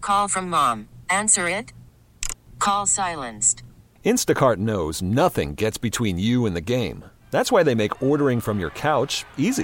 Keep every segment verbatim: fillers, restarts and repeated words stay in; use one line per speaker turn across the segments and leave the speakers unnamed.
Call from mom. Answer it. Call silenced.
Instacart knows nothing gets between you and the game. That's why they make ordering from your couch easy.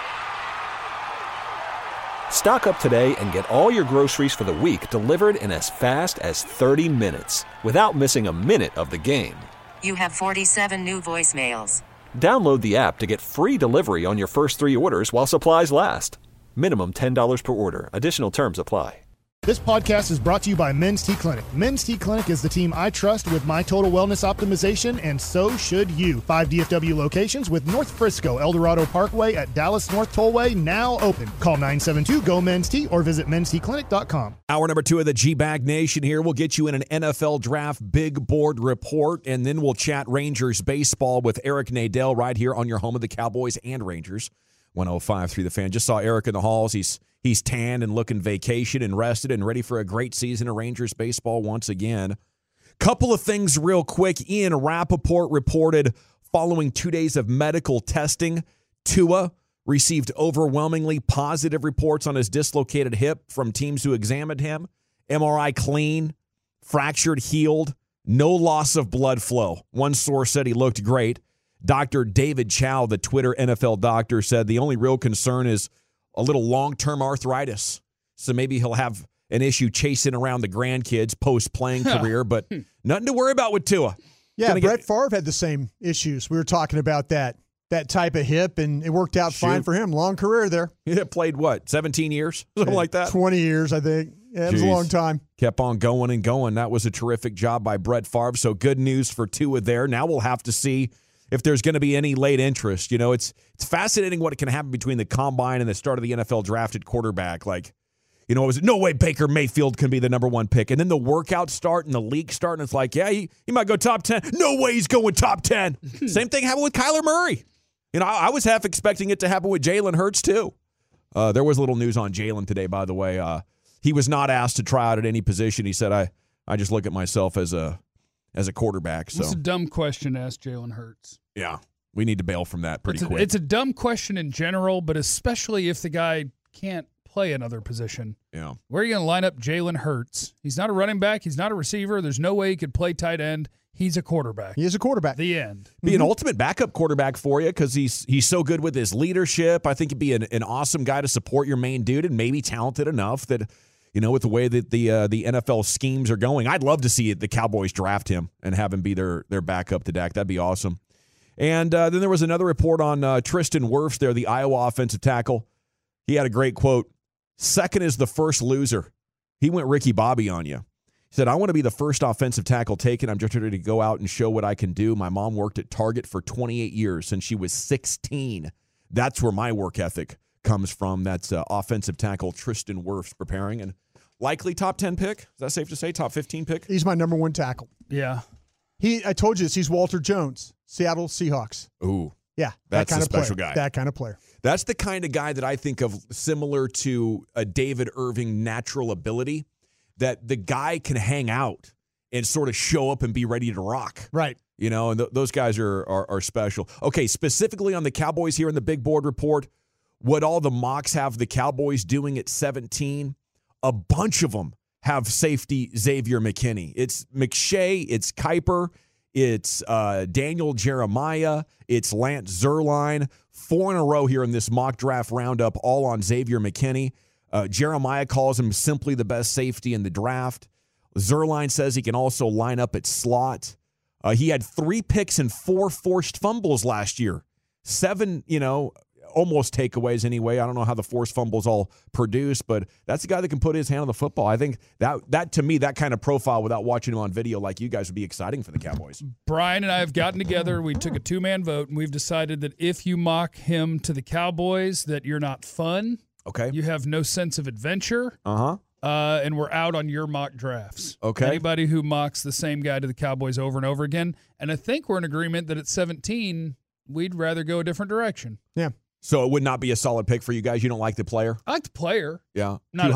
Stock up today and get all your groceries for the week delivered in as fast as thirty minutes without missing a minute of the game.
You have forty-seven new voicemails.
Download the app to get free delivery on your first three orders while supplies last. Minimum ten dollars per order. Additional terms apply.
This podcast is brought to you by Men's T Clinic. Men's T Clinic is the team I trust with my total wellness optimization, and so should you. Five D F W locations with North Frisco, El Dorado Parkway at Dallas North Tollway now open. Call nine seven two, G O, Men's T or visit mens t clinic dot com.
Hour number two of the G-Bag Nation here. We'll get you in an N F L Draft Big Board report, and then we'll chat Rangers baseball with Eric Nadel right here on your home of the Cowboys and Rangers. one oh five point three The Fan. Just saw Eric in the halls. He's He's tanned and looking vacation and rested and ready for a great season of Rangers baseball once again. Couple of things real quick. Ian Rappaport reported following two days of medical testing, Tua received overwhelmingly positive reports on his dislocated hip from teams who examined him. M R I clean, fractured healed, no loss of blood flow. One source said he looked great. Doctor David Chow, the Twitter N F L doctor, said the only real concern is a little long-term arthritis. So maybe he'll have an issue chasing around the grandkids post-playing career, but nothing to worry about with Tua.
Yeah,
Gonna
Brett
get...
Favre had the same issues. We were talking about that that type of hip, and it worked out
Shoot.
fine for him. Long career there.
He played, what, seventeen years? Something like that?
twenty years, I think. Yeah, it was a long time.
Kept on going and going. That was a terrific job by Brett Favre. So good news for Tua there. Now we'll have to see if there's going to be any late interest. You know, it's it's fascinating what can happen between the combine and the start of the N F L draft at quarterback. Like, you know, it was no way Baker Mayfield can be the number one pick. And then the workouts start and the league start, and it's like, yeah, he, he might go top ten. No way he's going top ten. Same thing happened with Kyler Murray. You know, I, I was half expecting it to happen with Jalen Hurts, too. Uh, there was a little news on Jalen today, by the way. Uh, he was not asked to try out at any position. He said, I, I just look at myself as a as a quarterback. So
it's a dumb question to ask Jalen Hurts.
Yeah, we need to bail from that pretty
it's a,
quick.
It's a dumb question in general, but especially if the guy can't play another position.
Yeah.
Where are you going to line up Jalen Hurts? He's not a running back. He's not a receiver. There's no way he could play tight end. He's a quarterback.
He is a quarterback.
The end.
Be an ultimate backup quarterback for you because he's he's so good with his leadership. I think he'd be an, an awesome guy to support your main dude and maybe talented enough that, you know, with the way that the uh, the N F L schemes are going, I'd love to see the Cowboys draft him and have him be their, their backup to Dak. That'd be awesome. And uh, then there was another report on uh, Tristan Wirfs there, the Iowa offensive tackle. He had a great quote. Second is the first loser. He went Ricky Bobby on you. He said, I want to be the first offensive tackle taken. I'm just ready to go out and show what I can do. My mom worked at Target for twenty-eight years since she was sixteen. That's where my work ethic comes from. That's uh, offensive tackle Tristan Wirfs preparing. And likely top ten pick. Is that safe to say? Top fifteen pick?
He's my number one tackle.
Yeah.
He. I told you this. He's Walter Jones, Seattle Seahawks.
Ooh.
Yeah.
That's
that kind
a
of
special
player.
guy.
That kind of player.
That's the kind of guy that I think of similar to a David Irving natural ability, that the guy can hang out and sort of show up and be ready to rock.
Right.
You know, and th- those guys are, are are special. Okay, specifically on the Cowboys here in the Big Board report, what all the mocks have the Cowboys doing at seventeen, a bunch of them have safety Xavier McKinney. It's McShay, it's Kuiper, it's uh, Daniel Jeremiah, it's Lance Zierlein. Four in a row here in this mock draft roundup, all on Xavier McKinney. Uh, Jeremiah calls him simply the best safety in the draft. Zierlein says he can also line up at slot. Uh, he had three picks and four forced fumbles last year. Seven, you know, almost takeaways anyway. I don't know how the forced fumbles all produce, but that's a guy that can put his hand on the football. I think that, that to me, that kind of profile without watching him on video like you guys would be exciting for the Cowboys.
Brian and I have gotten together. We took a two-man vote, and we've decided that if you mock him to the Cowboys, that you're not fun.
Okay.
You have no sense of adventure.
Uh-huh.
Uh, and we're out on your mock drafts.
Okay.
Anybody who mocks the same guy to the Cowboys over and over again. And I think we're in agreement that at seventeen, we'd rather go a different direction.
Yeah.
So it would not be a solid pick for you guys? You don't like the player?
I like the player.
Yeah.
Not
Too
a,
high?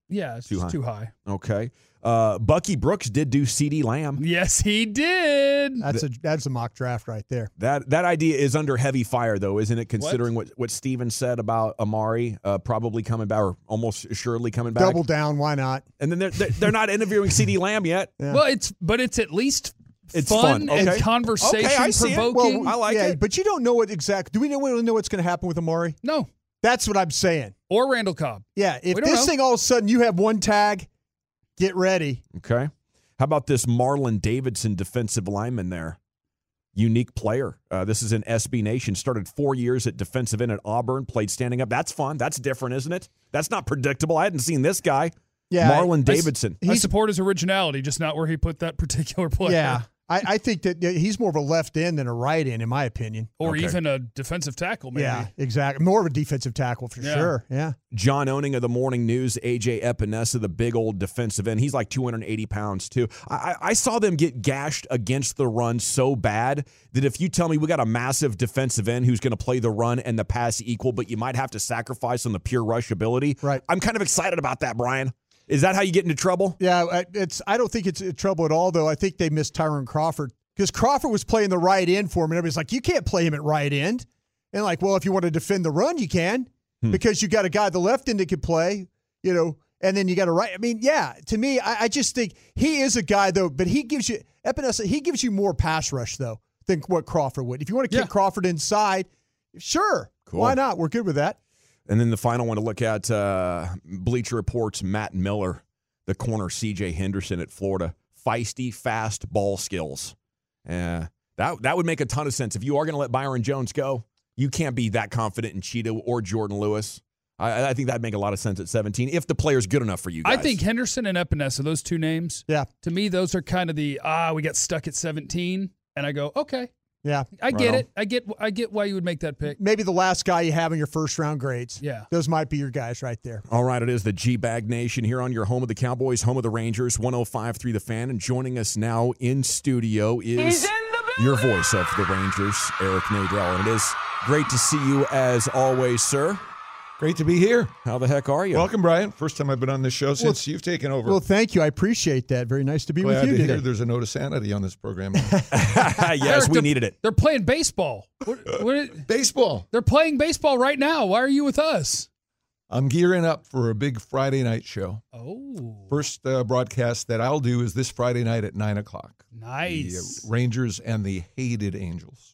Yeah, it's
Too
just
high.
too high.
Okay. Uh, Bucky Brooks did do CeeDee Lamb.
Yes, he did.
That's a that's a mock draft right there.
That that idea is under heavy fire, though, isn't it? Considering what, what, what Steven said about Amari uh, probably coming back, or almost assuredly coming back.
Double down, why not?
And then they're, they're, they're not interviewing CeeDee Lamb yet.
Yeah.
Well, it's but it's at least
It's
fun,
fun. Okay.
and conversation
Okay, I see it.
provoking.
Well, I like
yeah,
it.
but you don't know what exactly. Do we know, we don't know what's going to happen with Amari?
no,
That's what I'm saying.
or Randall Cobb.
Yeah, if
We don't
this
know.
thing all of a sudden you have one tag, get ready.
Okay. How about this Marlon Davidson defensive lineman there? Unique player. Uh, this is in S B Nation. Started four years at defensive end at Auburn. Played standing up. That's fun. That's different, isn't it? That's not predictable. I hadn't seen this guy.
Yeah,
Marlon
I s-
Davidson.
I
He's-
support his originality, just not where he put that particular player.
Yeah, I, I think that yeah, he's more of a left end than a right end, in my opinion.
Or
Okay.
even a defensive tackle, maybe.
Yeah, exactly. More of a defensive tackle for
Yeah.
sure. Yeah.
John Owning of the Morning News, A J Epinesa, the big old defensive end. He's like two hundred eighty pounds, too. I, I I saw them get gashed against the run so bad that if you tell me we got a massive defensive end who's going to play the run and the pass equal, but you might have to sacrifice on the pure rush ability,
Right.
I'm kind of excited about that, Brian. Is that how you get into trouble?
Yeah, I- it's. I don't think it's in trouble at all, though. I think they missed Tyron Crawford because Crawford was playing the right end for him, and everybody's like, you can't play him at right end. And like, well, if you want to defend the run, you can
Hmm.
because you got a guy at the left end that can play, you know, and then you got a right. I mean, yeah, to me, I, I just think he is a guy, though, but he gives you, Epinesa, he gives you more pass rush, though, than what Crawford would. If you want to kick
Yeah.
Crawford inside, sure.
Cool.
Why not? We're good with that.
And then the final one to look at, uh, Bleacher Report's Matt Miller, the corner C J Henderson at Florida. Feisty, fast ball skills. Uh, that, that would make a ton of sense. If you are going to let Byron Jones go, you can't be that confident in Cheeto or Jordan Lewis. I, I think that'd make a lot of sense at seventeen if the player's good enough for you guys.
I think Henderson and Epinesa, those two names,
Yeah.
to me, those are kind of the, ah, we got stuck at seventeen. And I go, okay,
Yeah.
I get
Right
it. I get I get why you would make that pick.
Maybe the last guy you have in your first round grades.
Yeah.
Those might be your guys right there.
All right, it is the G-Bag Nation here on your home of the Cowboys, home of the Rangers, one oh five point three The Fan. And joining us now in studio is your voice of the Rangers, Eric Nadel. And it is great to see you as always, sir.
Great to be here.
How the heck are you?
Welcome, Brian. First time I've been on this show since you've taken over.
Well, thank you. I appreciate that. Very nice to be
Glad
with you
to
today.
hear there's a note of sanity on this program.
yes,
Eric,
we
they're-
needed it.
They're playing baseball. What, what,
Baseball.
they're playing baseball right now. Why are you with us?
I'm gearing up for a big Friday night show.
Oh,
First uh, broadcast that I'll do is this Friday night at nine o'clock.
nice.
The uh, Rangers and the Hated Angels.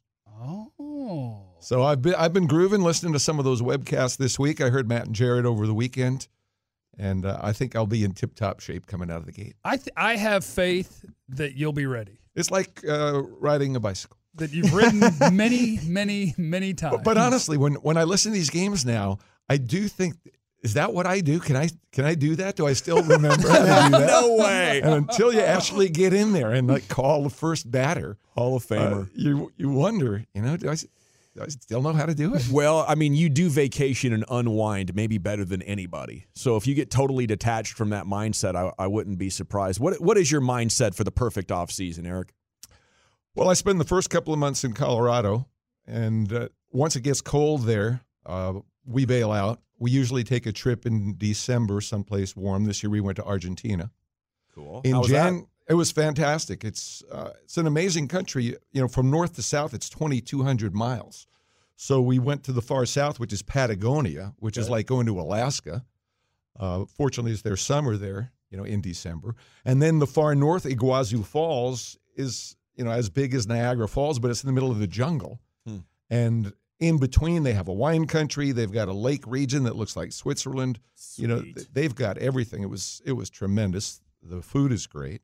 Oh.
So I've been I've been grooving, listening to some of those webcasts this week. I heard Matt and Jared over the weekend, and uh, I think I'll be in tip-top shape coming out of the gate.
I th- I have faith that you'll be ready.
It's like uh, riding a bicycle.
That you've ridden many, many, many times.
But, but honestly, when when I listen to these games now, I do think, is that what I do? Can I can I do that? Do I still remember how to do that?
No way.
And until you actually get in there and like call the first batter,
Hall of
uh,
Famer.
you you wonder, you know, do I, do I still know how to do it?
Well, I mean, you do vacation and unwind maybe better than anybody. So if you get totally detached from that mindset, I, I wouldn't be surprised. What What is your mindset for the perfect offseason, Eric?
Well, I spend the first couple of months in Colorado, and uh, once it gets cold there, uh, we bail out. We usually take a trip in December, someplace warm. This year we went to Argentina.
Cool.
In
How was
Jan,
that?
it was fantastic. It's uh, it's an amazing country. You know, from north to south, it's twenty-two hundred miles. So we went to the far south, which is Patagonia, which is like going to Alaska. Uh, fortunately, it's their summer there, you know, in December. And then the far north, Iguazu Falls, is, you know, as big as Niagara Falls, but it's in the middle of the jungle.
Hmm.
And in between, they have a wine country. They've got a lake region that looks like Switzerland. You know,
Sweet.
th- they've got everything. It was it was tremendous. The food is great.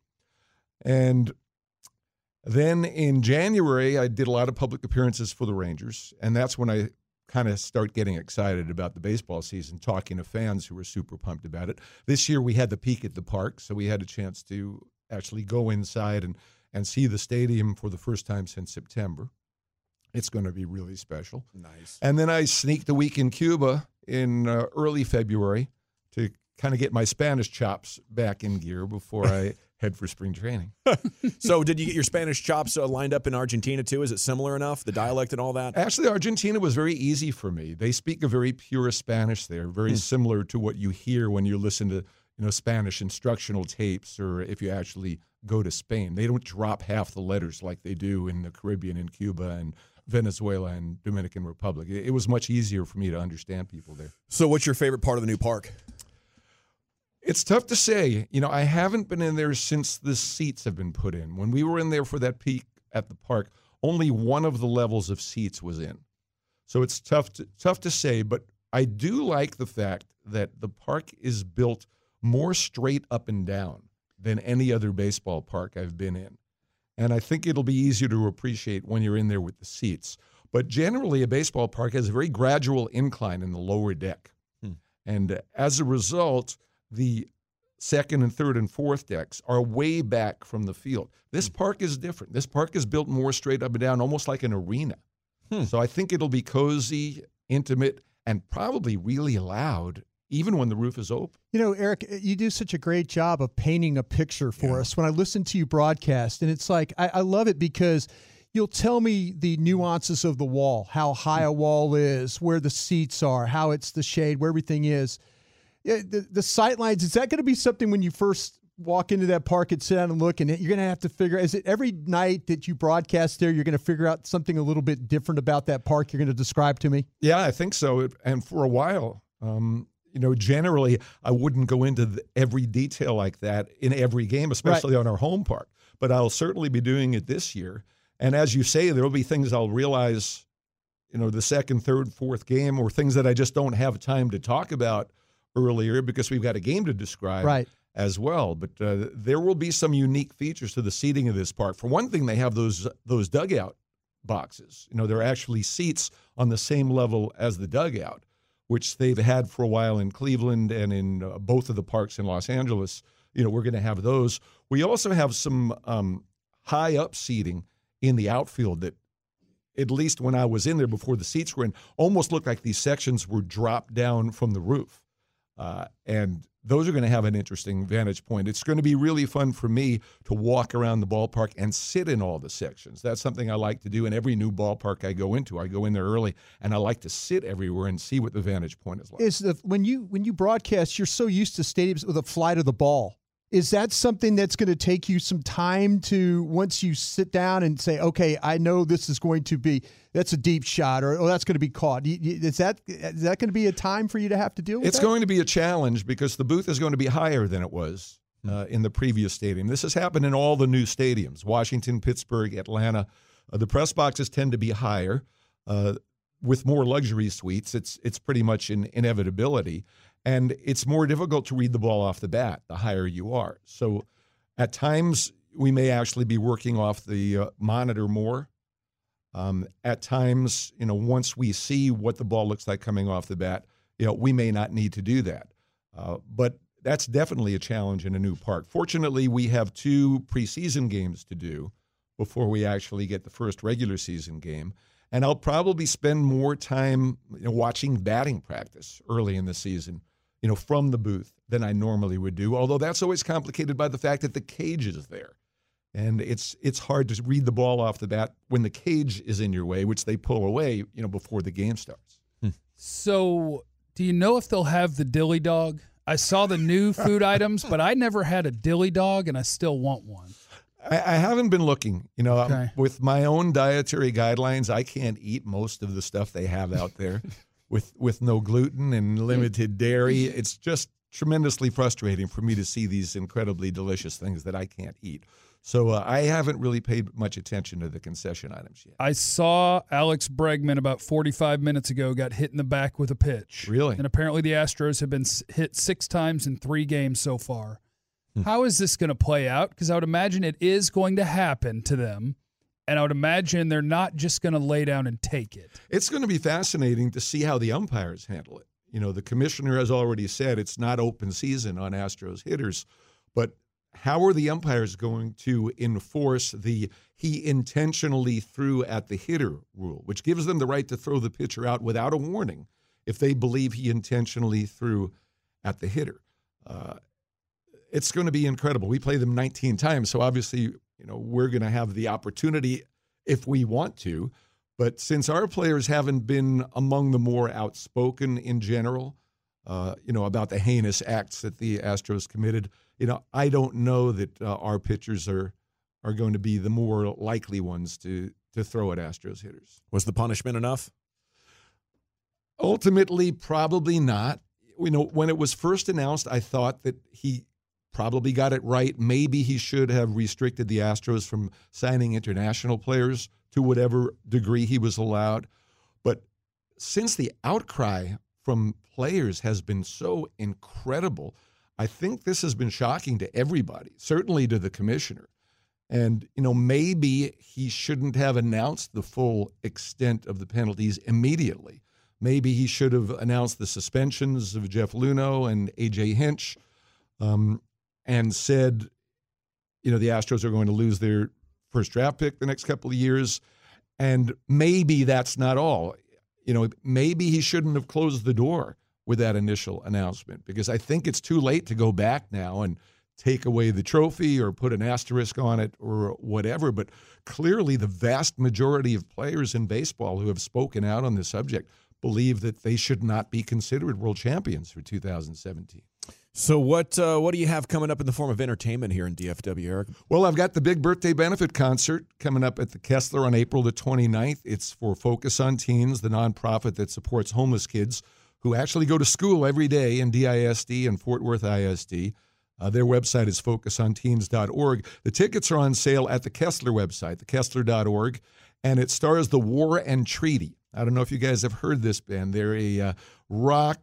And then in January, I did a lot of public appearances for the Rangers, and that's when I kind of start getting excited about the baseball season, talking to fans who were super pumped about it. This year, we had the peak at the park, so we had a chance to actually go inside and, and see the stadium for the first time since September. It's going to be really special.
Nice.
And then I sneaked a week in Cuba in uh, early February to kind of get my Spanish chops back in gear before I head for spring training.
So did you get your Spanish chops uh, lined up in Argentina too? Is it similar enough, the dialect and all that?
Actually, Argentina was very easy for me. They speak a very pure Spanish there, very
Hmm.
similar to what you hear when you listen to, you you know, Spanish instructional tapes, or if you actually go to Spain. They don't drop half the letters like they do in the Caribbean and Cuba and Venezuela and Dominican Republic. It, it was much easier for me to understand people there.
So what's your favorite part of the new park?
It's tough to say. You know, I haven't been in there since the seats have been put in. When we were in there for that peak at the park, only one of the levels of seats was in. So it's tough to, tough to say, but I do like the fact that the park is built more straight up and down than any other baseball park I've been in. And I think it'll be easier to appreciate when you're in there with the seats. But generally, a baseball park has a very gradual incline in the lower deck. Hmm. And as a result, the second and third and fourth decks are way back from the field. This hmm. park is different. This park is built more straight up and down, almost like an arena. Hmm. So I think it'll be cozy, intimate, and probably really loud, even when the roof is open.
You know, Eric, you do such a great job of painting a picture for yeah. us when I listen to you broadcast. And it's like, I, I love it because you'll tell me the nuances of the wall, how high a wall is, where the seats are, how it's the shade, where everything is. Yeah, the, the sight lines, is that going to be something when you first walk into that park and sit down and look, and you're going to have to figure, is it every night that you broadcast there, you're going to figure out something a little bit different about that park you're going to describe to me?
Yeah, I think so. And for a while, um, you know, generally, I wouldn't go into the, every detail like that in every game, especially right. on our home park. But I'll certainly be doing it this year. And as you say, there will be things I'll realize, you know, the second, third, fourth game, or things that I just don't have time to talk about earlier because we've got a game to describe
right.
as well. But uh, there will be some unique features to the seating of this park. For one thing, they have those those dugout boxes. You know, they're actually seats on the same level as the dugout, which they've had for a while in Cleveland and in uh, both of the parks in Los Angeles. You know, we're going to have those. We also have some um, high-up seating in the outfield that, at least when I was in there before the seats were in, almost looked like these sections were dropped down from the roof. Uh, and those are going to have an interesting vantage point. It's going to be really fun for me to walk around the ballpark and sit in all the sections. That's something I like to do in every new ballpark I go into. I go in there early, and I like to sit everywhere and see what the vantage point is like.
Is the when you when you broadcast, you're so used to stadiums with a flight of the ball. Is that something that's going to take you some time to, once you sit down and say, okay, I know this is going to be, that's a deep shot, or oh, that's going to be caught. Is that is that going to be a time for you to have to deal with
It's
that?
going to be a challenge because the booth is going to be higher than it was uh, in the previous stadium. This has happened in all the new stadiums, Washington, Pittsburgh, Atlanta. Uh, the press boxes tend to be higher. Uh, with more luxury suites, it's it's pretty much an inevitability. And it's more difficult to read the ball off the bat the higher you are. So at times, we may actually be working off the uh, monitor more. Um, at times, you know, once we see what the ball looks like coming off the bat, you know, we may not need to do that. Uh, but that's definitely a challenge in a new park. Fortunately, we have two preseason games to do before we actually get the first regular season game. And I'll probably spend more time, you know, watching batting practice early in the season, you know, from the booth than I normally would do, although that's always complicated by the fact that the cage is there. And it's it's hard to read the ball off the bat when the cage is in your way, which they pull away, you know, before the game starts.
Hmm. So do you know if they'll have the dilly dog? I saw the new food items, but I never had a dilly dog, and I still want one.
I, I haven't been looking. You know,
okay.
um, with my own dietary guidelines, I can't eat most of the stuff they have out there. With with no gluten and limited dairy, it's just tremendously frustrating for me to see these incredibly delicious things that I can't eat. So uh, I haven't really paid much attention to the concession items yet.
I saw Alex Bregman about forty-five minutes ago got hit in the back with a pitch.
Really?
And apparently the Astros have been hit six times in three games so far. Hmm. How is this going to play out? Because I would imagine it is going to happen to them. And I would imagine they're not just going to lay down and take it.
It's going to be fascinating to see how the umpires handle it. You know, the commissioner has already said it's not open season on Astros hitters, but how are the umpires going to enforce the he intentionally threw at the hitter rule, which gives them the right to throw the pitcher out without a warning if they believe he intentionally threw at the hitter? Uh, it's going to be incredible. We play them nineteen times, so obviously, you know, we're going to have the opportunity if we want to. But since our players haven't been among the more outspoken in general, uh, you know, about the heinous acts that the Astros committed. You know, I don't know that uh, our pitchers are are going to be the more likely ones to to throw at Astros hitters.
Was the punishment enough?
Ultimately, probably not. You know, when it was first announced, I thought that he probably got it right. Maybe he should have restricted the Astros from signing international players to whatever degree he was allowed. But since the outcry from players has been so incredible, I think this has been shocking to everybody, certainly to the commissioner. And, you know, maybe he shouldn't have announced the full extent of the penalties immediately. Maybe he should have announced the suspensions of Jeff Luhnow and A J Hinch um, and said, you know, the Astros are going to lose their first draft pick the next couple of years. And maybe that's not all. You know, maybe he shouldn't have closed the door with that initial announcement, because I think it's too late to go back now and take away the trophy or put an asterisk on it or whatever. But clearly the vast majority of players in baseball who have spoken out on this subject believe that they should not be considered world champions for two thousand seventeen.
So what uh, what do you have coming up in the form of entertainment here in D F W, Eric?
Well, I've got the big birthday benefit concert coming up at the Kessler on April the twenty-ninth. It's for Focus on Teens, the nonprofit that supports homeless kids who actually go to school every day in D I S D and Fort Worth I S D. Uh, their website is focus on teens dot org. The tickets are on sale at the Kessler website, the kessler dot org, and it stars The War and Treaty. I don't know if you guys have heard this band. They're a uh, rock,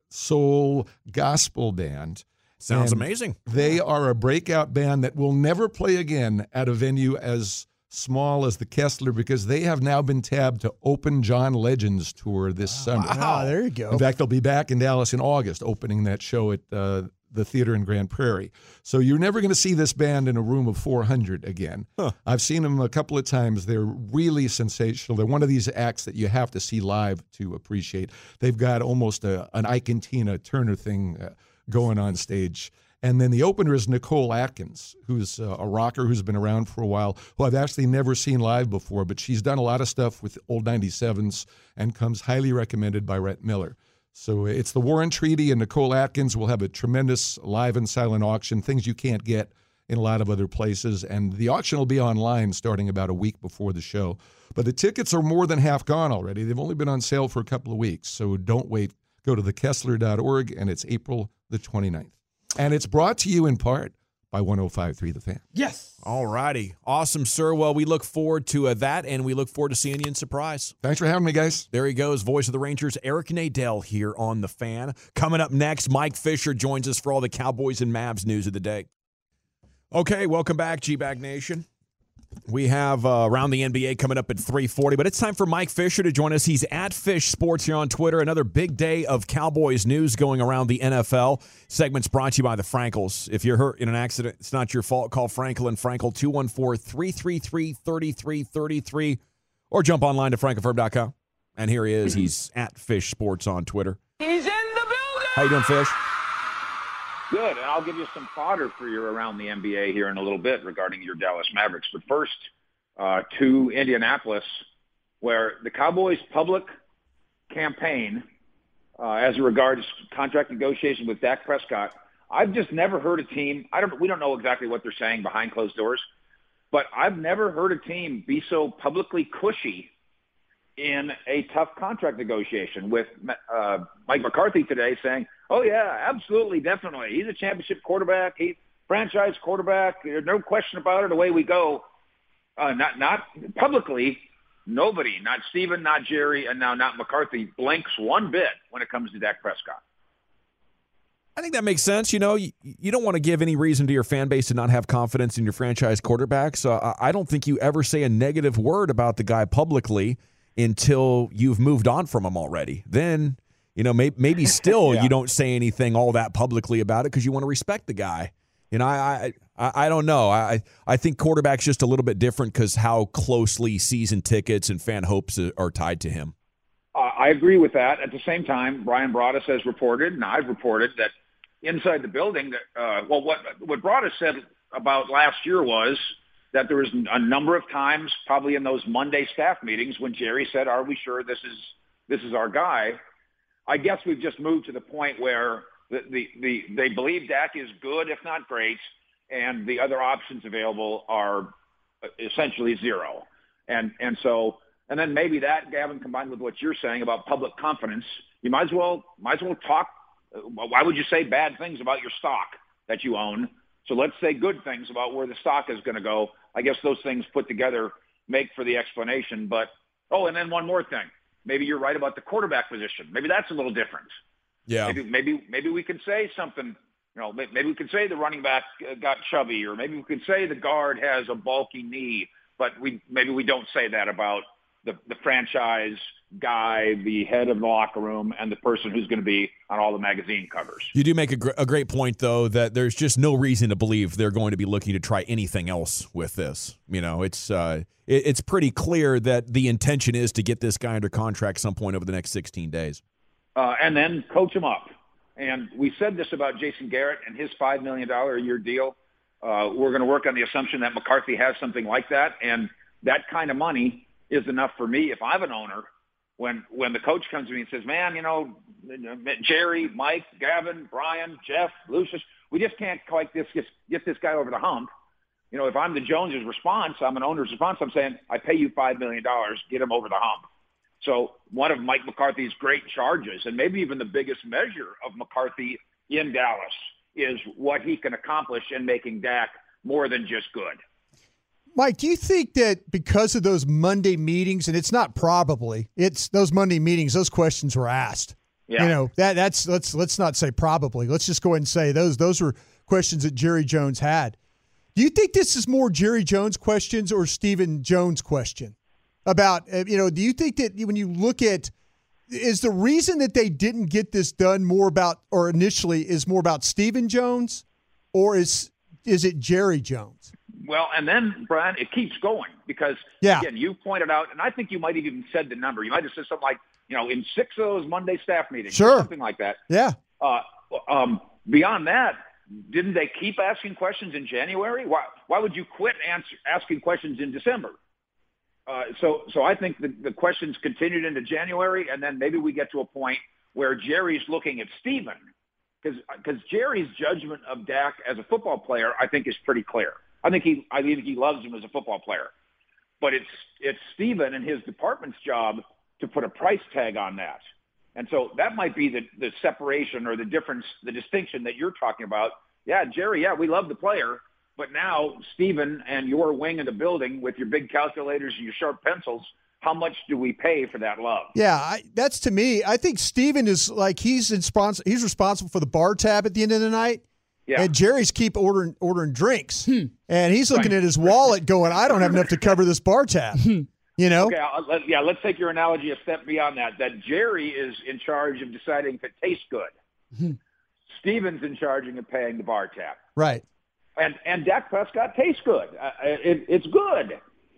soul, gospel band.
Sounds
and
amazing.
They are a breakout band that will never play again at a venue as small as the Kessler, because they have now been tabbed to open John Legend's tour this summer.
Wow, there you go.
In fact, they'll be back in Dallas in August, opening that show at uh, the theater in Grand Prairie. So you're never going to see this band in a room of four hundred again. Huh. I've seen them a couple of times. They're really sensational. They're one of these acts that you have to see live to appreciate. They've got almost a, an Ike and Tina Turner thing uh, going on stage. And then the opener is Nicole Atkins, who's uh, a rocker who's been around for a while, who I've actually never seen live before, but she's done a lot of stuff with Old ninety-sevens and comes highly recommended by Rhett Miller. So it's the War and Treaty, and Nicole Atkins will have a tremendous live and silent auction, things you can't get in a lot of other places. And the auction will be online starting about a week before the show. But the tickets are more than half gone already. They've only been on sale for a couple of weeks, so don't wait. Go to the kessler dot org, and it's April the twenty-ninth. And it's brought to you in part by one oh five point three The Fan.
Yes.
All righty. Awesome, sir. Well, we look forward to uh, that, and we look forward to seeing you in Surprise.
Thanks for having me, guys.
There he goes, voice of the Rangers, Eric Nadel here on The Fan. Coming up next, Mike Fisher joins us for all the Cowboys and Mavs news of the day. Okay, welcome back, G-Bag Nation. We have uh, Around the N B A coming up at three forty, but it's time for Mike Fisher to join us. He's at Fish Sports here on Twitter. Another big day of Cowboys news going around the N F L. Segment's brought to you by the Frankels. If you're hurt in an accident, it's not your fault. Call Frankel and Frankel, two one four, three three three, three three three three, or jump online to frank affirm dot com. And here he is. He's at Fish Sports on Twitter.
He's in the building!
How you doing, Fish?
Good, and I'll give you some fodder for your Around the N B A here in a little bit regarding your Dallas Mavericks. But first, uh, to Indianapolis, where the Cowboys' public campaign, uh, as regards contract negotiation with Dak Prescott, I've just never heard a team. I don't. We don't know exactly what they're saying behind closed doors, but I've never heard a team be so publicly cushy in a tough contract negotiation, with uh, Mike McCarthy today saying, oh, yeah, absolutely, definitely. He's a championship quarterback. He's franchise quarterback. There's no question about it. Away we go. Uh, not not publicly, nobody, not Steven, not Jerry, and now not McCarthy, blinks one bit when it comes to Dak Prescott.
I think that makes sense. You know, you, you don't want to give any reason to your fan base to not have confidence in your franchise quarterback. So I, I don't think you ever say a negative word about the guy publicly until you've moved on from him already. Then, you know, maybe, maybe still yeah. you don't say anything all that publicly about it because you want to respect the guy. You know, I I, I don't know. I, I think quarterback's just a little bit different because how closely season tickets and fan hopes are tied to him.
Uh, I agree with that. At the same time, Brian Broaddus has reported, and I've reported, that inside the building, that uh, well, what what Broaddus said about last year was that there was a number of times, probably in those Monday staff meetings, when Jerry said, "Are we sure this is this is our guy?" I guess we've just moved to the point where the, the, the they believe Dak is good, if not great, and the other options available are essentially zero. And and so and then maybe that, Gavin, combined with what you're saying about public confidence, you might as well might as well talk. Why would you say bad things about your stock that you own? So let's say good things about where the stock is going to go. I guess those things put together make for the explanation. But, oh, and then one more thing. Maybe you're right about the quarterback position. Maybe that's a little different.
Yeah.
Maybe maybe maybe we can say something, you know, maybe we can say the running back got chubby, or maybe we can say the guard has a bulky knee, but we maybe we don't say that about the, the franchise guy, the head of the locker room, and the person who's going to be on all the magazine covers.
You do make a, gr- a great point, though, that there's just no reason to believe they're going to be looking to try anything else with this. You know, it's uh, it, it's pretty clear that the intention is to get this guy under contract some point over the next sixteen days.
Uh, and then coach him up. And we said this about Jason Garrett and his five million dollars a year deal. Uh, we're going to work on the assumption that McCarthy has something like that, and that kind of money is enough for me if I'm an owner. When when the coach comes to me and says, man, you know, Jerry, Mike, Gavin, Brian, Jeff, Lucius, we just can't quite this, get, get this guy over the hump. You know, if I'm the Joneses' response, I'm an owner's response, I'm saying, I pay you five million dollars, get him over the hump. So one of Mike McCarthy's great charges, and maybe even the biggest measure of McCarthy in Dallas, is what he can accomplish in making Dak more than just good.
Mike, do you think that because of those Monday meetings, and it's not probably, it's those Monday meetings, those questions were asked.
Yeah.
You know, that that's let's let's not say probably. Let's just go ahead and say those those were questions that Jerry Jones had. Do you think this is more Jerry Jones questions or Stephen Jones question about, you know, do you think that when you look at, is the reason that they didn't get this done more about, or initially is more about Stephen Jones, or is is it Jerry Jones?
Well, and then, Brian, it keeps going because,
yeah.
again, you pointed out, and I think you might have even said the number. You might have said something like, you know, in six of those Monday staff meetings,
sure.
or something like that.
Yeah.
Uh, um, beyond that, didn't they keep asking questions in January? Why Why would you quit answer, asking questions in December? Uh, so, so I think the, the questions continued into January, and then maybe we get to a point where Jerry's looking at Stephen, because because Jerry's judgment of Dak as a football player, I think, is pretty clear. I think he, I think he loves him as a football player, but it's it's Stephen and his department's job to put a price tag on that, and so that might be the the separation or the difference, the distinction that you're talking about. Yeah, Jerry, yeah, we love the player, but now Stephen and your wing of the building with your big calculators and your sharp pencils, how much do we pay for that love?
Yeah, I, that's to me. I think Stephen is like he's responsible. He's responsible for the bar tab at the end of the night.
Yeah.
And Jerry's keep ordering ordering drinks, hmm. and he's looking right. at his wallet, going, "I don't have enough to cover this bar tab." You know?
Okay, I'll, let, yeah. Let's take your analogy a step beyond that. That Jerry is in charge of deciding if it tastes good. Hmm. Stephen's in charge of paying the bar tab.
Right.
And and Dak Prescott tastes good. Uh, it, it's good.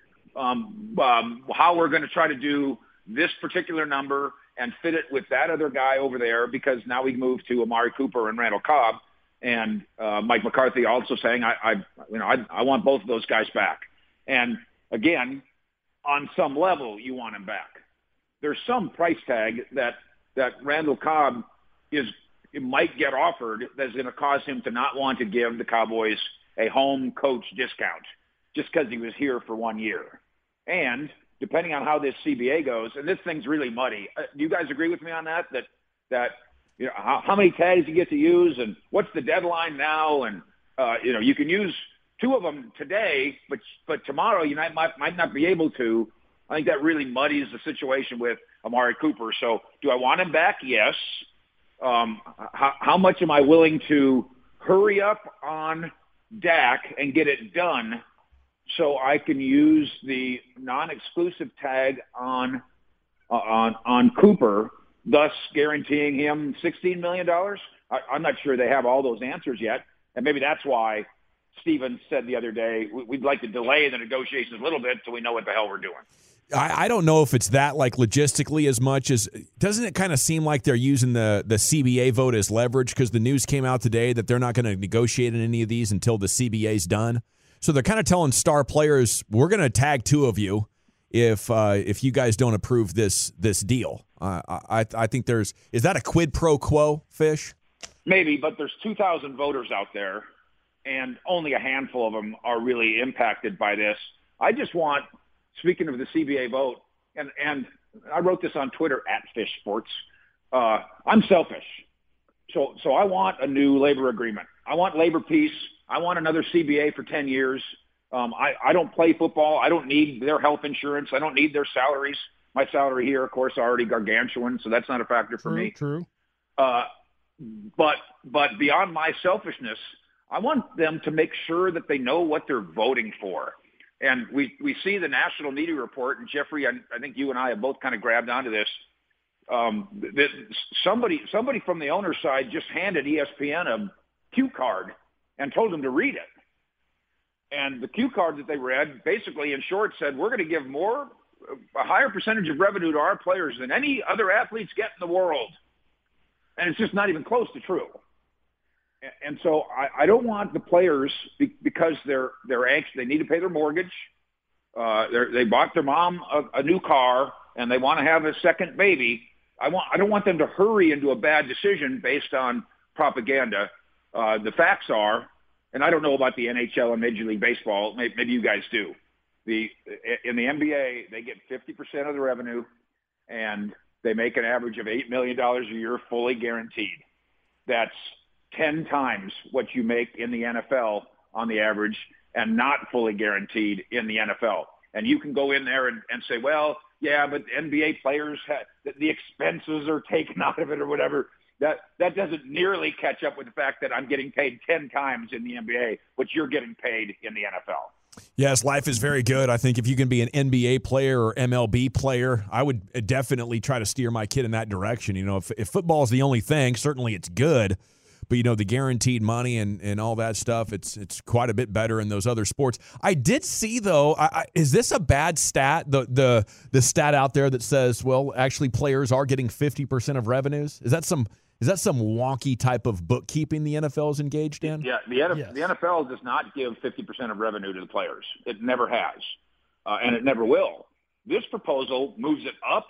Um, um, how we're going to try to do this particular number and fit it with that other guy over there, because now we move to Amari Cooper and Randall Cobb. And uh, Mike McCarthy also saying, I, I you know, I, I want both of those guys back. And again, on some level, you want him back. There's some price tag that that Randall Cobb is it might get offered that's going to cause him to not want to give the Cowboys a home coach discount just because he was here for one year. And depending on how this C B A goes, and this thing's really muddy. Uh, do you guys agree with me on that? That that. You know, how, how many tags you get to use and what's the deadline now? And, uh, you know, you can use two of them today, but but tomorrow you might, might, might not be able to. I think that really muddies the situation with Amari Cooper. So do I want him back? Yes. Um, how, how much am I willing to hurry up on Dak and get it done so I can use the non-exclusive tag on uh, on on Cooper, thus guaranteeing him sixteen million dollars? I, I'm not sure they have all those answers yet. And maybe that's why Stephen said the other day, we'd like to delay the negotiations a little bit so we know what the hell we're doing.
I, I don't know if it's that, like, logistically as much as – doesn't it kind of seem like they're using the, the C B A vote as leverage, because the news came out today that they're not going to negotiate in any of these until the C B A's done? So they're kind of telling star players, we're going to tag two of you if uh, if you guys don't approve this this deal. Uh, I I think there's is that a quid pro quo, Fish?
Maybe, but there's two thousand voters out there, and only a handful of them are really impacted by this. I just want, speaking of the C B A vote, and and I wrote this on Twitter at Fish Sports. Uh, I'm selfish, so so I want a new labor agreement. I want labor peace. I want another C B A for ten years. Um, I, I don't play football. I don't need their health insurance. I don't need their salaries. My salary here, of course, already gargantuan, so that's not a factor for
true,
me.
True.
Uh, but but beyond my selfishness, I want them to make sure that they know what they're voting for. And we, we see the national media report, and Jeffrey, I, I think you and I have both kind of grabbed onto this. Um, that somebody somebody from the owner's side just handed E S P N a cue card and told them to read it. And the cue card that they read basically, in short, said, we're going to give more, a higher percentage of revenue to our players than any other athletes get in the world. And it's just not even close to true. And so I, I don't want the players, because they're they're anxious, they need to pay their mortgage. Uh, they bought their mom a, a new car, and they want to have a second baby. I want I don't want them to hurry into a bad decision based on propaganda. Uh, the facts are, and I don't know about the N H L and Major League Baseball. Maybe, maybe you guys do. The in the N B A, they get fifty percent of the revenue, and they make an average of eight million dollars a year, fully guaranteed. That's ten times what you make in the N F L on the average, and not fully guaranteed in the N F L. And you can go in there and, and say, well, yeah, but N B A players, have, the expenses are taken out of it or whatever. That that doesn't nearly catch up with the fact that I'm getting paid ten times in the N B A what you're getting paid in the N F L.
Yes, life is very good. I think if you can be an N B A player or M L B player, I would definitely try to steer my kid in that direction. You know, if, if football is the only thing, certainly it's good. But, you know, the guaranteed money and, and all that stuff, it's it's quite a bit better in those other sports. I did see, though, I, I, is this a bad stat, the, the the stat out there that says, well, actually players are getting fifty percent of revenues? Is that some is that some wonky type of bookkeeping the N F L is engaged in?
Yeah, the N F L,
Yes.
the N F L does not give fifty percent of revenue to the players. It never has, uh, and it never will. This proposal moves it up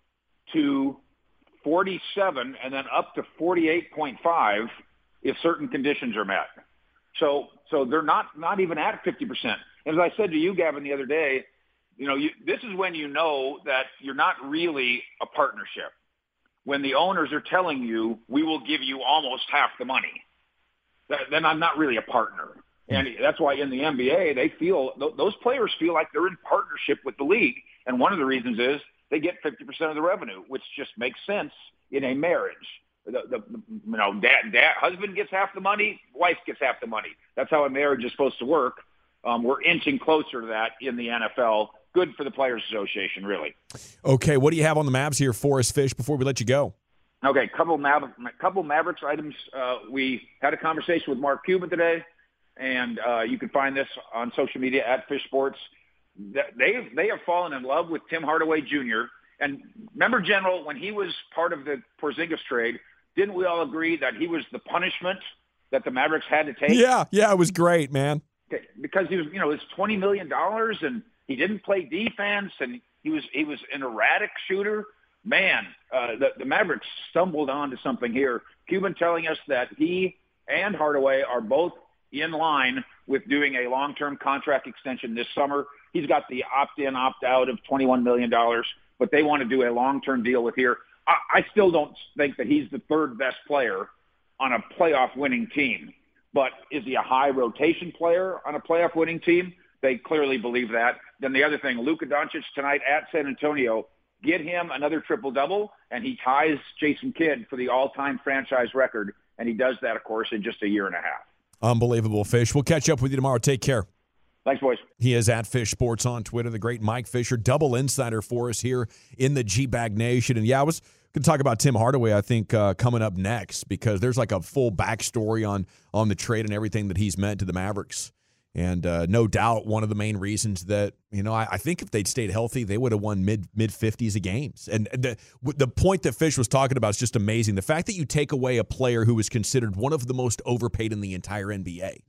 to forty-seven and then up to forty-eight point five if certain conditions are met. So so they're not, not even at fifty percent. And as I said to you, Gavin, the other day, you know, you, this is when you know that you're not really a partnership. When the owners are telling you, we will give you almost half the money, that, then I'm not really a partner. And that's why in the N B A, they feel, th- those players feel like they're in partnership with the league. And one of the reasons is they get fifty percent of the revenue, which just makes sense in a marriage. The, the, you know, dad, dad, husband gets half the money, wife gets half the money. That's how a marriage is supposed to work. Um, we're inching closer to that in the N F L. Good for the Players Association, really.
Okay, what do you have on the Mavs here for us, Fish, before we let you go?
Okay, couple Maver- couple Mavericks items. Uh, we had a conversation with Mark Cuban today, and uh, you can find this on social media at Fish Sports. They they have fallen in love with Tim Hardaway Junior And remember, General, when he was part of the Porzingis trade, didn't we all agree that he was the punishment that the Mavericks had to take?
Yeah, yeah, it was great, man.
Because he was, you know, it's twenty million dollars, and he didn't play defense, and he was he was an erratic shooter. Man, uh, the, the Mavericks stumbled onto something here. Cuban telling us that he and Hardaway are both in line with doing a long-term contract extension this summer. He's got the opt-in, opt-out of twenty-one million dollars, but they want to do a long-term deal with here. I, I still don't think that he's the third best player on a playoff winning team, but is he a high rotation player on a playoff winning team? They clearly believe that. Then the other thing, Luka Doncic tonight at San Antonio, get him another triple-double, and he ties Jason Kidd for the all-time franchise record, and he does that, of course, in just a year and a half.
Unbelievable, Fish. We'll catch up with you tomorrow. Take care.
Thanks, boys.
He is at Fish Sports on Twitter, the great Mike Fisher, double insider for us here in the G-Bag Nation. And, yeah, I was going to talk about Tim Hardaway, I think, uh, coming up next, because there's like a full backstory on, on the trade and everything that he's meant to the Mavericks. And uh, no doubt one of the main reasons that, you know, I, I think if they'd stayed healthy, they would have won mid, mid-fifties of games. And the, the point that Fish was talking about is just amazing. The fact that you take away a player who was considered one of the most overpaid in the entire N B A,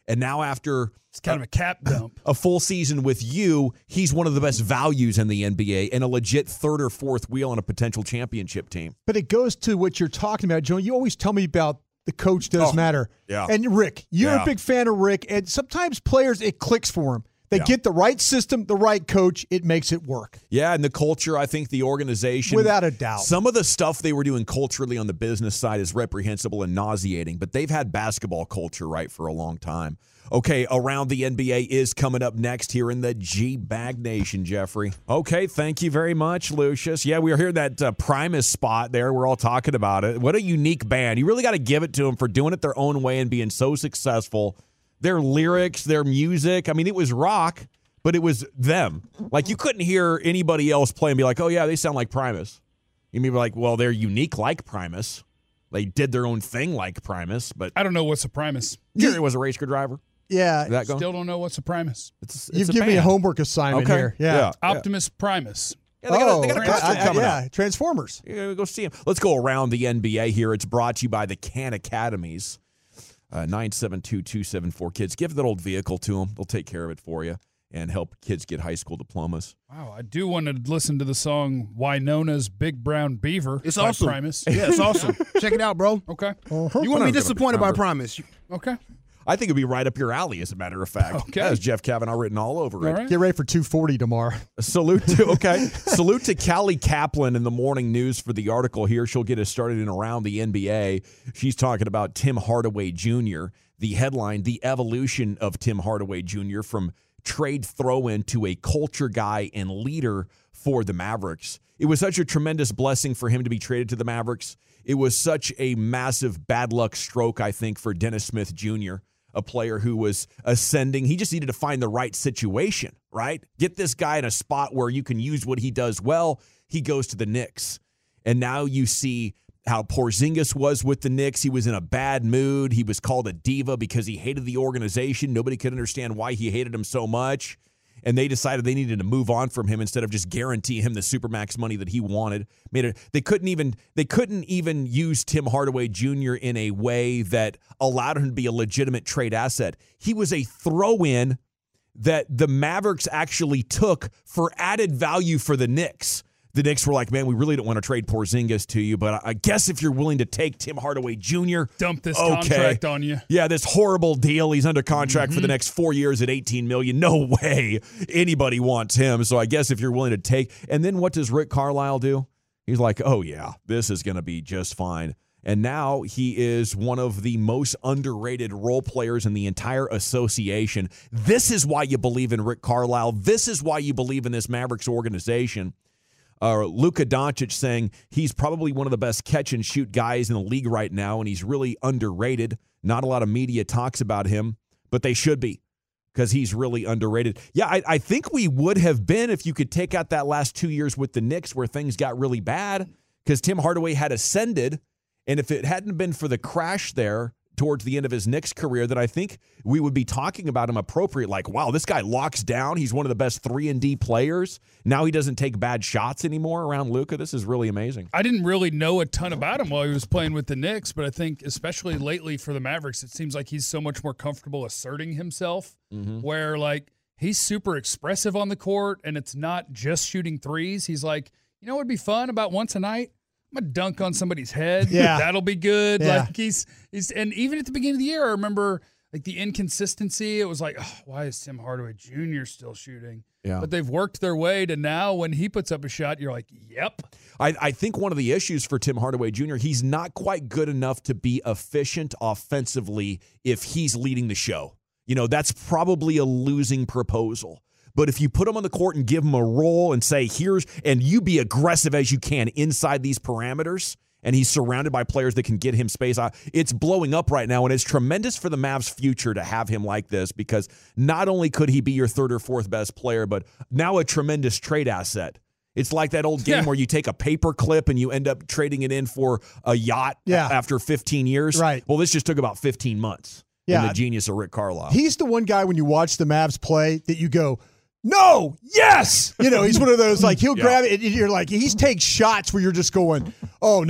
And now after
it's kind of a cap dump,
a full season with you, he's one of the best values in the N B A and a legit third or fourth wheel on a potential championship team.
But it goes to what you're talking about, Joe. You always tell me about the coach does
oh,
matter.
Yeah.
And Rick, you're
yeah.
a big fan of Rick, and sometimes players, it clicks for them. They
yeah.
get the right system, the right coach, it makes it work.
Yeah, and the culture, I think the organization.
Without a doubt.
Some of the stuff they were doing culturally on the business side is reprehensible and nauseating, but they've had basketball culture right for a long time. Okay, Around the N B A is coming up next here in the G-Bag Nation, Jeffrey. Okay, thank you very much, Lucius. Yeah, we were hearing that uh, Primus spot there. We're all talking about it. What a unique band. You really got to give it to them for doing it their own way and being so successful. Their lyrics, their music, I mean, it was rock, but it was them. Like, you couldn't hear anybody else play and be like, oh, yeah, they sound like Primus. You may be like, well, they're unique like Primus. They did their own thing like Primus, but
I don't know what's a Primus.
Jerry was a race car driver.
Yeah.
That go?
Still don't know what's a Primus.
It's, it's
You've
a
given me a
band.
homework assignment
Okay.
here. Yeah.
Yeah.
Optimus Primus.
Yeah, they got
oh,
a, they got a concert
I- I-
coming
yeah,
up.
Transformers.
Yeah, go see him. Let's go around the N B A here. It's brought to you by the Khan Academies. Uh, nine seven two, two seven four kids. Give that old vehicle to them. They'll take care of it for you and help kids get high school diplomas.
Wow, I do want to listen to the song Winona's Big Brown Beaver.
It's
by
awesome.
Primus.
Yeah, it's awesome. Check it out, bro.
Okay.
Uh-huh.
You won't be disappointed by Primus.
Okay.
I think it'd be right up your alley, as a matter of fact.
Okay.
That has Jeff Kavanaugh written all over it.
All right.
Get ready for two forty tomorrow.
Salute to okay. Salute to Callie Kaplan in the morning news for the article here. She'll get us started in Around the N B A. She's talking about Tim Hardaway Junior The headline, the evolution of Tim Hardaway Junior from trade throw-in to a culture guy and leader for the Mavericks. It was such a tremendous blessing for him to be traded to the Mavericks. It was such a massive bad luck stroke, I think, for Dennis Smith Junior, a player who was ascending. He just needed to find the right situation, right? Get this guy in a spot where you can use what he does well. He goes to the Knicks. And now you see how Porzingis was with the Knicks. He was in a bad mood. He was called a diva because he hated the organization. Nobody could understand why he hated him so much. And they decided they needed to move on from him instead of just guarantee him the supermax money that he wanted. Made it. They couldn't even. They couldn't even use Tim Hardaway Junior in a way that allowed him to be a legitimate trade asset. He was a throw-in that the Mavericks actually took for added value for the Knicks. The Knicks were like, man, we really don't want to trade Porzingis to you, but I guess if you're willing to take Tim Hardaway Junior,
Dump this
okay.
contract on you.
Yeah, this horrible deal. He's under contract
Mm-hmm.
for the next four years at eighteen million dollars. No way anybody wants him. So I guess if you're willing to take. And then what does Rick Carlisle do? He's like, oh, yeah, this is going to be just fine. And now he is one of the most underrated role players in the entire association. This is why you believe in Rick Carlisle. This is why you believe in this Mavericks organization. Uh, Luka Doncic saying he's probably one of the best catch-and-shoot guys in the league right now, and he's really underrated. Not a lot of media talks about him, but they should be because he's really underrated. Yeah, I, I think we would have been if you could take out that last two years with the Knicks where things got really bad because Tim Hardaway had ascended, and if it hadn't been for the crash there towards the end of his Knicks career, that I think we would be talking about him appropriate. Like, wow, this guy locks down. He's one of the best three and D players. Now he doesn't take bad shots anymore around Luka. This is really amazing.
I didn't really know a ton about him while he was playing with the Knicks, but I think especially lately for the Mavericks, it seems like he's so much more comfortable asserting himself, mm-hmm. where like he's super expressive on the court and it's not just shooting threes. He's like, you know what would be fun about once a night? I'm gonna dunk on somebody's head.
Yeah.
That'll be good.
Yeah.
Like he's he's and even at the beginning of the year, I remember like the inconsistency. It was like, oh, why is Tim Hardaway Junior still shooting?
Yeah.
But they've worked their way to now when he puts up a shot, you're like, yep.
I, I think one of the issues for Tim Hardaway Junior, he's not quite good enough to be efficient offensively if he's leading the show. You know, that's probably a losing proposal. But if you put him on the court and give him a role and say, here's, and you be aggressive as you can inside these parameters, and he's surrounded by players that can get him space, it's blowing up right now, and it's tremendous for the Mavs' future to have him like this because not only could he be your third or fourth best player, but now a tremendous trade asset. It's like that old game
Yeah.
where you take a paper clip and you end up trading it in for a yacht
Yeah.
after fifteen years.
Right.
Well, this just took about fifteen months.
Yeah.
In the genius of Rick Carlisle.
He's the one guy when you watch the Mavs play that you go, no, yes. You know, he's one of those, like, he'll
Yeah.
grab it, and you're like, he takes shots where you're just going, oh, no.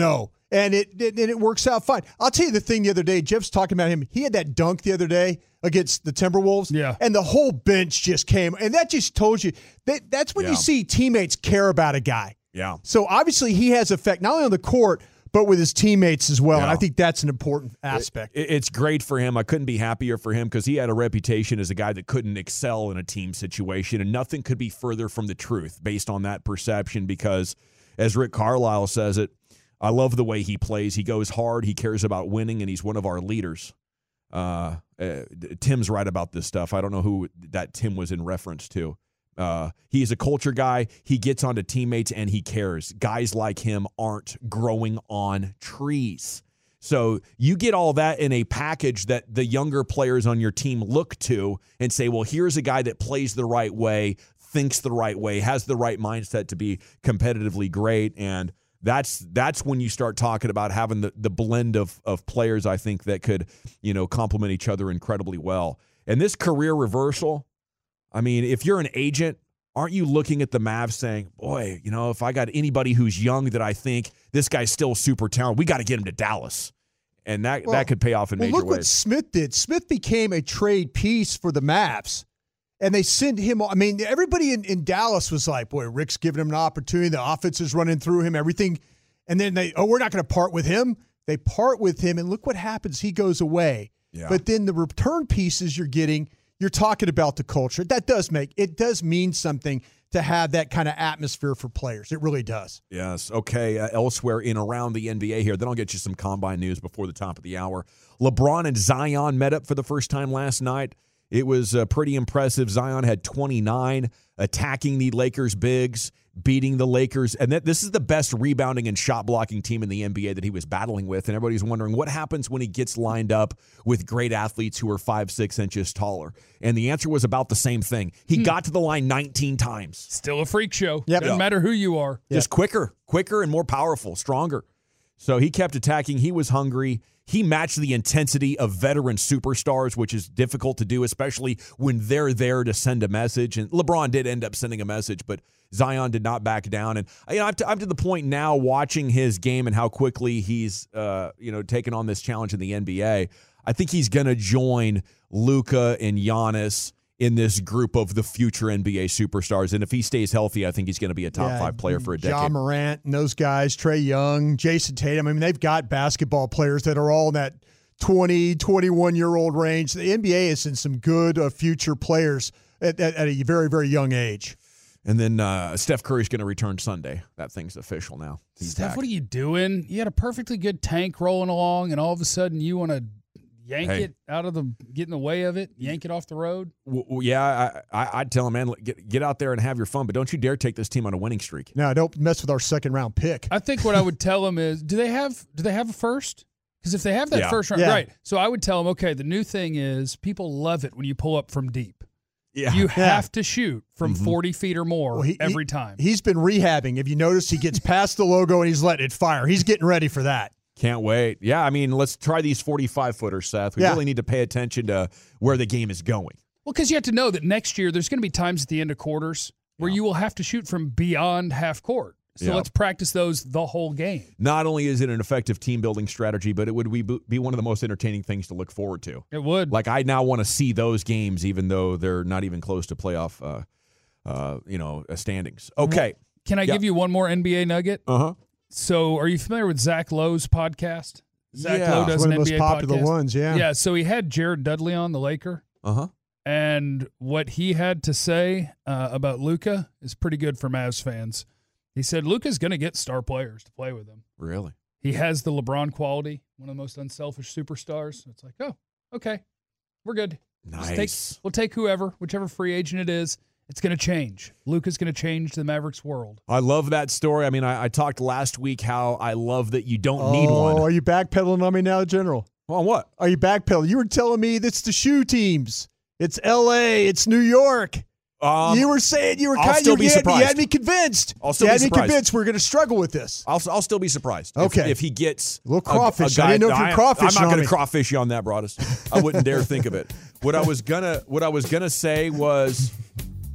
And it, it and it works out fine. I'll tell you the thing the other day. Jeff's talking about him. He had that dunk the other day against the Timberwolves.
Yeah.
And the whole bench just came. And that just told you that that's when
Yeah.
you see teammates care about a guy.
Yeah.
So obviously he has effect not only on the court, but with his teammates as well.
Yeah.
And I think that's an important aspect.
It, it's great for him. I couldn't be happier for him because he had a reputation as a guy that couldn't excel in a team situation, and nothing could be further from the truth based on that perception because, as Rick Carlisle says it, I love the way he plays. He goes hard. He cares about winning, and he's one of our leaders. Uh, uh, Tim's right about this stuff. I don't know who that Tim was in reference to. Uh, he's a culture guy. He gets onto teammates, and he cares. Guys like him aren't growing on trees. So you get all that in a package that the younger players on your team look to and say, well, here's a guy that plays the right way, thinks the right way, has the right mindset to be competitively great, and That's that's when you start talking about having the, the blend of of players, I think, that could, you know, complement each other incredibly well. And this career reversal, I mean, if you're an agent, aren't you looking at the Mavs saying, boy, you know, if I got anybody who's young that I think this guy's still super talented, we got to get him to Dallas. And that,
Well,
that could pay off in
well,
major
look
ways.
what Smith did. Smith became a trade piece for the Mavs. And they sent him. I mean, everybody in, in Dallas was like, boy, Rick's giving him an opportunity. The offense is running through him, everything. And then they, oh, we're not going to part with him. They part with him, and look what happens. He goes away.
Yeah.
But then the return pieces you're getting, you're talking about the culture. That does make, it does mean something to have that kind of atmosphere for players. It really does.
Yes. Okay. Uh, elsewhere in around the N B A here, then I'll get you some combine news before the top of the hour. LeBron and Zion met up for the first time last night. It was uh, pretty impressive. Zion had twenty-nine, attacking the Lakers bigs, beating the Lakers. And that, this is the best rebounding and shot blocking team in the N B A that he was battling with. And everybody's wondering what happens when he gets lined up with great athletes who are five, six inches taller. And the answer was about the same thing. He hmm. got to the line nineteen times.
Still a freak show.
Yep.
Doesn't
Yeah.
matter who you are.
Just
Yep.
quicker, quicker and more powerful, stronger. So he kept attacking. He was hungry. He matched the intensity of veteran superstars, which is difficult to do, especially when they're there to send a message. And LeBron did end up sending a message, but Zion did not back down. And you know, I'm, to, I'm to the point now watching his game and how quickly he's uh, you know, taken on this challenge in the N B A. I think he's going to join Luka and Giannis in this group of the future N B A superstars. And if he stays healthy, I think he's going to be a top
Yeah,
five player for a decade.
Ja Morant and those guys, Trae Young, Jason Tatum. I mean, they've got basketball players that are all in that twenty, twenty-one-year-old range. The N B A is in some good uh, future players at, at, at a very, very young age.
And then uh, Steph Curry's going to return Sunday. That thing's official now. He's
Steph,
back.
what are you doing? You had a perfectly good tank rolling along, and all of a sudden you want to yank
Hey.
it out of the, get in the way of it, yank it off the road.
W- w- yeah, I, I, I'd tell him, man, get, get out there and have your fun, but don't you dare take this team on a winning streak.
Now, don't mess with our second-round pick.
I think what I would tell him is, do they have do they have a first? Because if they have that
Yeah.
first round,
Yeah.
right. So I would tell him, okay, the new thing is people love it when you pull up from deep.
Yeah.
You
Yeah.
have to shoot from
Mhm.
forty feet or more
Well, he-
every
he-
time.
He's been rehabbing. Have you noticed he gets past the logo and he's letting it fire? He's getting ready for that.
Can't wait. Yeah, I mean, let's try these forty-five footers, Seth. We
Yeah.
really need to pay attention to where the game is going.
Well, because you have to know that next year there's going to be times at the end of quarters where
Yeah.
you will have to shoot from beyond half court. So
Yeah.
let's practice those the whole game.
Not only is it an effective team-building strategy, but it would be, be one of the most entertaining things to look forward to.
It would.
Like, I now want to see those games, even though they're not even close to playoff, uh, uh, you know, uh, standings. Okay.
Can I
Yeah.
give you one more N B A nugget?
Uh-huh.
So are you familiar with Zach Lowe's podcast? Zach
Yeah.
Lowe
It's
does
One
an
of the most
N B A
popular
podcast.
ones, yeah.
Yeah, so he had Jared Dudley on, the Laker,
Uh-huh.
and what he had to say uh, about Luka is pretty good for Mavs fans. He said Luka's going to get star players to play with him.
Really?
He has the LeBron quality, one of the most unselfish superstars. It's like, oh, okay, we're good. Just
Nice.
take, we'll take whoever, whichever free agent it is. It's going to change. Luka's going to change the Mavericks world.
I love that story. I mean, I, I talked last week how I love that you don't
Oh,
need one.
are you backpedaling on me now, General?
On what?
Are you backpedaling? You were telling me that's the shoe teams. It's L A. It's New York.
Um,
you were saying you were
I'll
kind
still
of
be
you had,
surprised.
you had me convinced.
I'll still
you
be
had me
surprised.
convinced we're going to struggle with this.
I'll, I'll still be surprised. If,
Okay.
if he gets
A little crawfish.
A, a guy,
I didn't know if you're
I-
crawfishing
I'm not
on
going
me.
to crawfish you on that, Broadus. I wouldn't dare think of it. What I was gonna what I was gonna say was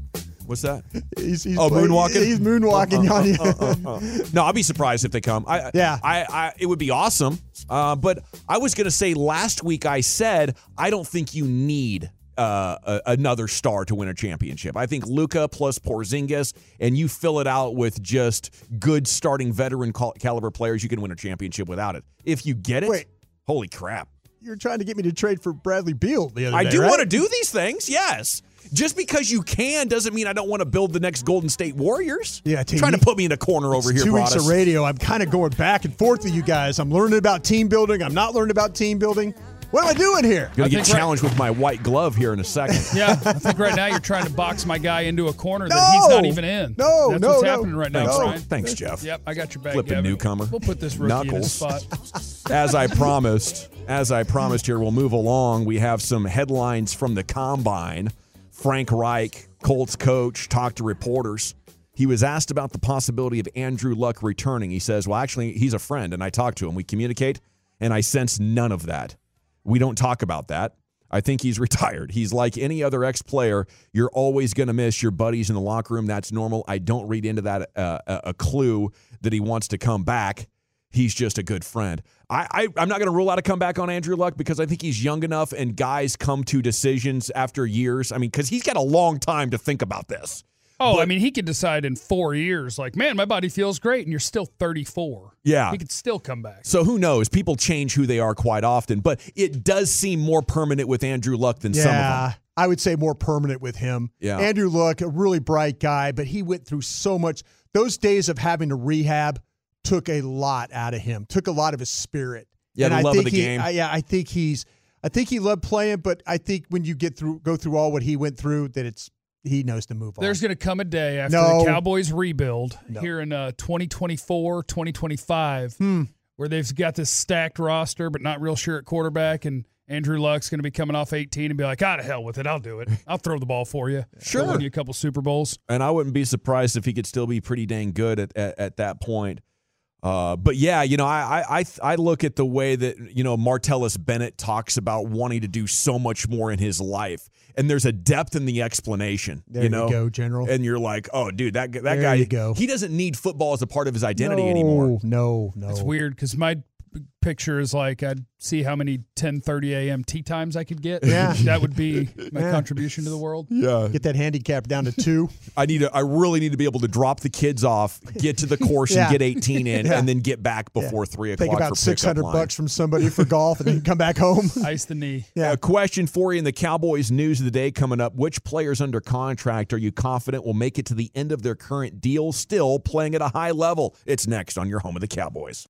What's that?
He's, he's
oh,
playing,
moonwalking?
He's moonwalking
uh,
on you.
uh, uh, uh, uh. No, I'll be surprised if they come. I,
yeah.
I, I, it would be awesome. Uh, but I was going to say last week I said I don't think you need uh, a, another star to win a championship. I think Luka plus Porzingis, and you fill it out with just good starting veteran cal- caliber players, you can win a championship without it. If you get it,
Wait.
holy crap.
You're trying to get me to trade for Bradley Beal the other
I
day,
do
right?
want to do these things, yes. Just because you can doesn't mean I don't want to build the next Golden State Warriors.
Yeah,
You're trying to put me in a corner over here,
Two weeks
Broadus.
of radio. I'm kind of going back and forth with you guys. I'm learning about team building. I'm not learning about team building. What am I doing here?
Going to get
think
challenged right- with my white glove here in a second.
Yeah, I think right now you're trying to box my guy into a corner
No!
that he's not even in.
No,
That's
no,
what's
no.
happening right now,
Thanks,
Brian.
Thanks, Jeff.
Yep, I got your back,
Flipping
Gavin.
newcomer.
We'll put this rookie in his
Knuckles.
spot.
As I promised, as I promised here, we'll move along. We have some headlines from the Combine. Frank Reich, Colts coach, talked to reporters. He was asked about the possibility of Andrew Luck returning. He says, well, actually, he's a friend, and I talk to him. We communicate, and I sense none of that. We don't talk about that. I think he's retired. He's like any other ex-player. You're always going to miss your buddies in the locker room. That's normal. I don't read into that uh, a clue that he wants to come back. He's just a good friend. I, I, I'm not going to rule out a comeback on Andrew Luck because I think he's young enough and guys come to decisions after years. I mean, because he's got a long time to think about this.
Oh,
But-
I mean, he could decide in four years, like, man, my body feels great, and you're still thirty-four.
Yeah.
He could still come back.
So who knows? People change who they are quite often, but it does seem more permanent with Andrew Luck than some of them.
Yeah, I would say more permanent with him.
Yeah.
Andrew Luck, a really bright guy, but he went through so much. Those days of having to rehab took a lot out of him, took a lot of his spirit.
Yeah,
and
the
I
love of
think
the
he,
game.
I, yeah, I think he's. I think he loved playing, but I think when you get through, go through all what he went through, that it's he knows to move on.
There's going to come a day after
No.
the Cowboys rebuild
No.
here in uh, twenty twenty-four, twenty twenty-five,
Hmm.
where they've got this stacked roster, but not real sure at quarterback, and Andrew Luck's going to be coming off eighteen and be like, ah, to hell with it. I'll do it. I'll throw the ball for you.
Sure.
I'll win you a couple Super Bowls.
And I wouldn't be surprised if he could still be pretty dang good at, at, at that point. Uh, but yeah, you know, I, I I look at the way that, you know, Martellus Bennett talks about wanting to do so much more in his life, and there's a depth in the explanation.
There
you know,
you go, General.
And you're like, oh, dude, that that
There
guy,
you go.
he doesn't need football as a part of his identity
no,
anymore.
No, no,
It's weird because my p- picture is like I'd see how many ten thirty a.m. tea times I could get.
Yeah.
That would be my
Yeah.
contribution to the world.
Yeah,
Get that handicap down to two.
I need to, I really need to be able to drop the kids off, get to the course,
Yeah.
and get eighteen in,
Yeah.
and then get back before
Yeah.
three o'clock.
Take about
for
six
pickup
hundred
line.
bucks from somebody for golf, and then come back home.
Ice the knee.
Yeah.
A question for you in the Cowboys news of the day coming up. Which players under contract are you confident will make it to the end of their current deal still playing at a high level? It's next on your home of the Cowboys.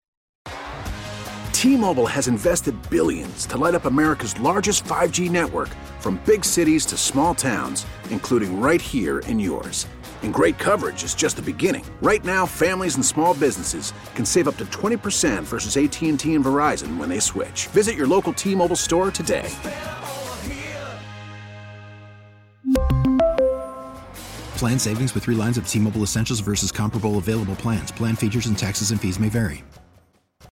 T-Mobile has invested billions to light up America's largest five G network, from big cities to small towns, including right here in yours. And great coverage is just the beginning. Right now, families and small businesses can save up to twenty percent versus A T and T and Verizon when they switch. Visit your local T-Mobile store today.
Plan savings with three lines of T-Mobile Essentials versus comparable available plans. Plan features and taxes and fees may vary.